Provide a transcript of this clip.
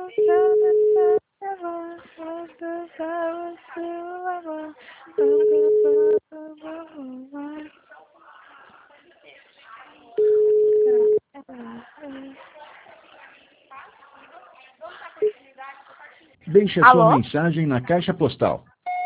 Deixe a sua Alô? mensagem na caixa postal